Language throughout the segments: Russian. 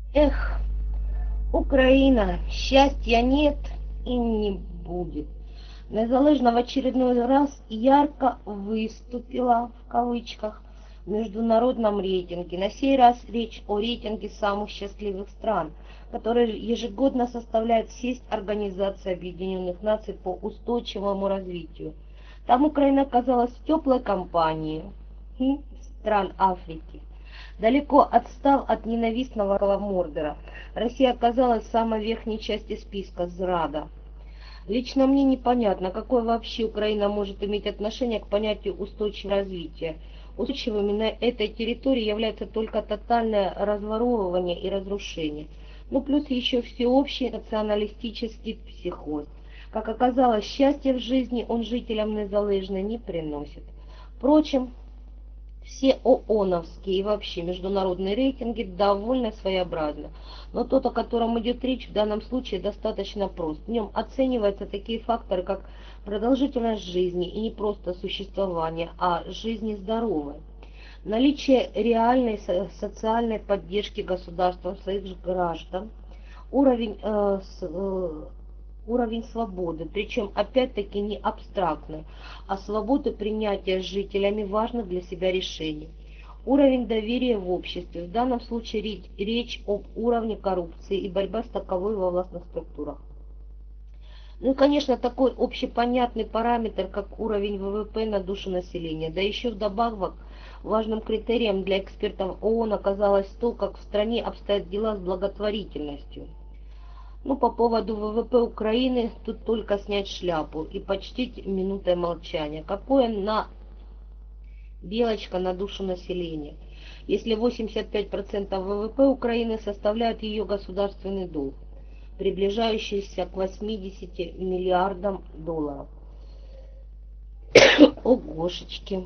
Эх, Украина, счастья нет и не будет. Незалежно в очередной раз ярко выступила, в кавычках, в международном рейтинге. На сей раз речь о рейтинге самых счастливых стран, который ежегодно составляет сеть Организации Объединенных Наций по устойчивому развитию. Там Украина оказалась в теплой компании стран Африки. Далеко отстав от ненавистного Мордора, Россия оказалась в самой верхней части списка Зрада. Лично мне непонятно, какое вообще Украина может иметь отношение к понятию устойчивого развития. Устойчивыми на этой территории является только тотальное разворовывание и разрушение. Ну плюс еще всеобщий националистический психоз. Как оказалось, счастье в жизни он жителям Незалежной не приносит. Впрочем, все ООНовские и вообще международные рейтинги довольно своеобразны, но тот, о котором идет речь, в данном случае достаточно прост. В нем оцениваются такие факторы, как продолжительность жизни и не просто существование, а жизни здоровой, наличие реальной социальной поддержки государством своих же граждан, уровень уровень свободы, причем опять-таки не абстрактной, а свободы принятия жителями важных для себя решений. Уровень доверия в обществе, в данном случае речь об уровне коррупции и борьба с таковой во властных структурах. Ну и, конечно, такой общепонятный параметр, как уровень ВВП на душу населения, да еще вдобавок важным критерием для экспертов ООН оказалось то, как в стране обстоят дела с благотворительностью. Ну, по поводу ВВП Украины, тут только снять шляпу и почтить минутой молчания. Какое на белочка на душу населения, если 85% ВВП Украины составляет ее государственный долг, приближающийся к 80 миллиардам долларов. Огошечки.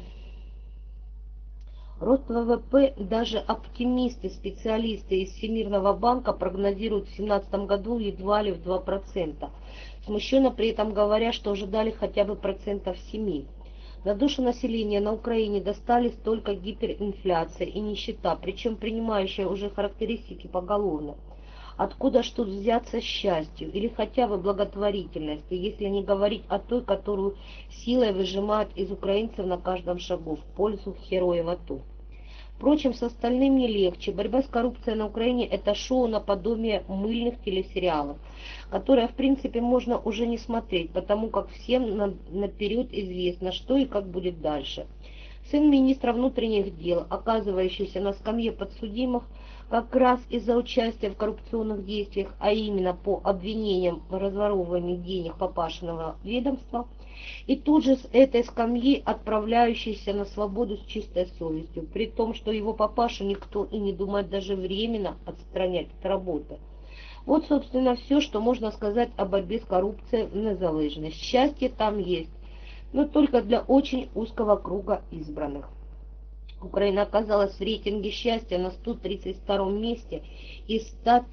Рост ВВП даже оптимисты, специалисты из Всемирного банка прогнозируют в 2017 году едва ли в 2%, смущенно при этом говоря, что ожидали хотя бы процентов 7. На душу населения на Украине достались только гиперинфляция и нищета, причем принимающая уже характеристики поголовно. Откуда ж тут взяться счастью или хотя бы благотворительности, если не говорить о той, которую силой выжимают из украинцев на каждом шагу в пользу героев АТО. Впрочем, с остальным не легче. Борьба с коррупцией на Украине – это шоу наподобие мыльных телесериалов, которое, в принципе, можно уже не смотреть, потому как всем наперед известно, что и как будет дальше. Сын министра внутренних дел, оказывающийся на скамье подсудимых, как раз из-за участия в коррупционных действиях, а именно по обвинениям в разворовывании денег папашиного ведомства, и тут же с этой скамьи отправляющийся на свободу с чистой совестью, при том, что его папаша никто и не думает даже временно отстранять от работы. Вот, собственно, все, что можно сказать о борьбе с коррупцией в Незалежной. Счастье там есть, но только для очень узкого круга избранных. Украина оказалась в рейтинге счастья на 132 месте из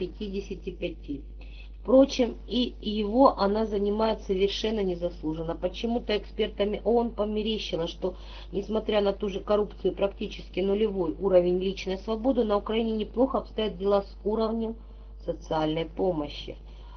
155. Впрочем, и его она занимает совершенно незаслуженно. Почему-то экспертами ООН померещило, что, несмотря на ту же коррупцию, практически нулевой уровень личной свободы, на Украине неплохо обстоят дела с уровнем социальной помощи.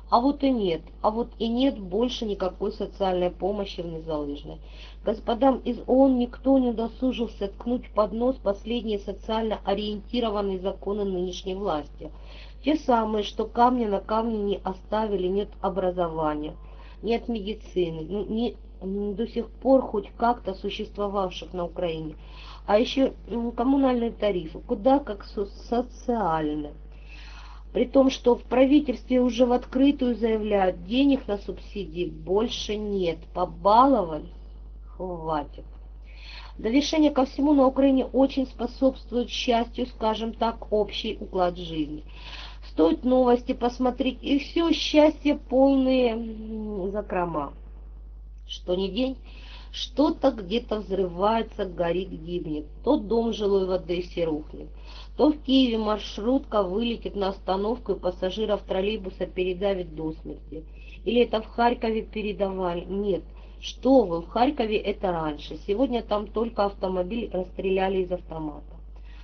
А вот и нет больше никакой социальной помощи в Незалежной. Господам из ООН никто не удосужился ткнуть под нос последние социально ориентированные законы нынешней власти. Те самые, что камня на камне не оставили, нет образования, нет медицины, до сих пор хоть как-то существовавших на Украине. А еще коммунальные тарифы, куда как социальные. При том, что в правительстве уже в открытую заявляют, денег на субсидии больше нет, побаловались, хватит. Довершение ко всему, на Украине очень способствует счастью, скажем так, общий уклад жизни. Стоит новости посмотреть, и все, счастье полные закрома. Что ни день, что-то где-то взрывается, горит, гибнет. То дом жилой в Одессе рухнет, то в Киеве маршрутка вылетит на остановку и пассажиров троллейбуса передавит до смерти. Или это в Харькове передавали? Нет. Что вы, в Харькове это раньше. Сегодня там только автомобиль расстреляли из автомата.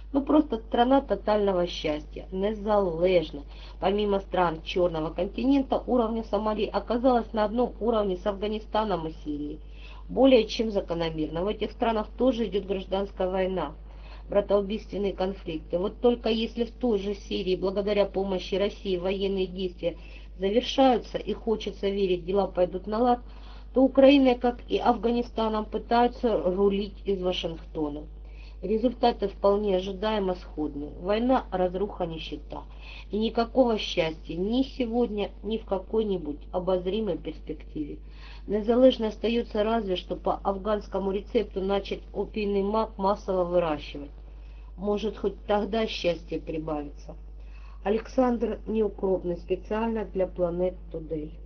Ну просто страна тотального счастья, незалежно. Помимо стран Черного континента, уровня Сомали оказалась на одном уровне с Афганистаном и Сирией. Более чем закономерно. В этих странах тоже идет гражданская война, братоубийственные конфликты. Вот только если в той же Сирии, благодаря помощи России, военные действия завершаются и хочется верить, дела пойдут на лад, то Украиной, как и Афганистаном, пытаются рулить из Вашингтона. Результаты вполне ожидаемо сходны. Война, разруха, нищета. И никакого счастья ни сегодня, ни в какой-нибудь обозримой перспективе. Незалежно остается разве что по афганскому рецепту начать опийный мак массово выращивать. Может, хоть тогда счастье прибавится. Александр Неукропный, специально для Planet Today.